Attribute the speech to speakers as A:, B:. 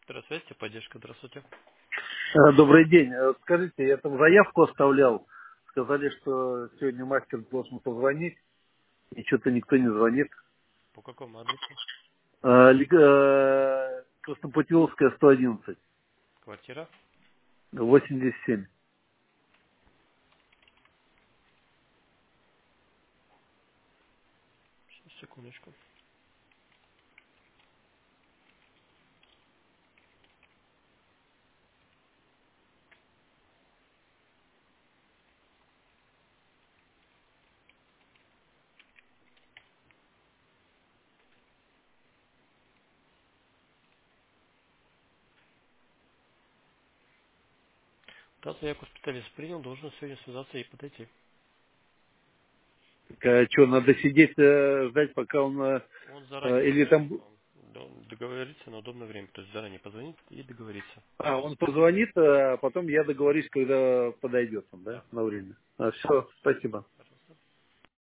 A: Здравствуйте, поддержка, здравствуйте.
B: Добрый день. Скажите, я там заявку оставлял. Сказали, что сегодня мастер должен позвонить, и что-то никто не звонит.
A: По какому адресу?
B: Краснопутиловская, 111,
A: Квартира?
B: 87.
A: Сейчас, секундочку. Да, заявку специалист принял, должен сегодня связаться и подойти.
B: Что, надо сидеть, ждать, пока он...
A: Он заранее
B: или
A: позвонит
B: там...
A: вам, договорится на удобное время, то есть заранее позвонит и договорится.
B: Он позвонит, а потом я договорюсь, когда подойдет он, да,
A: Да.
B: на время. Все, спасибо.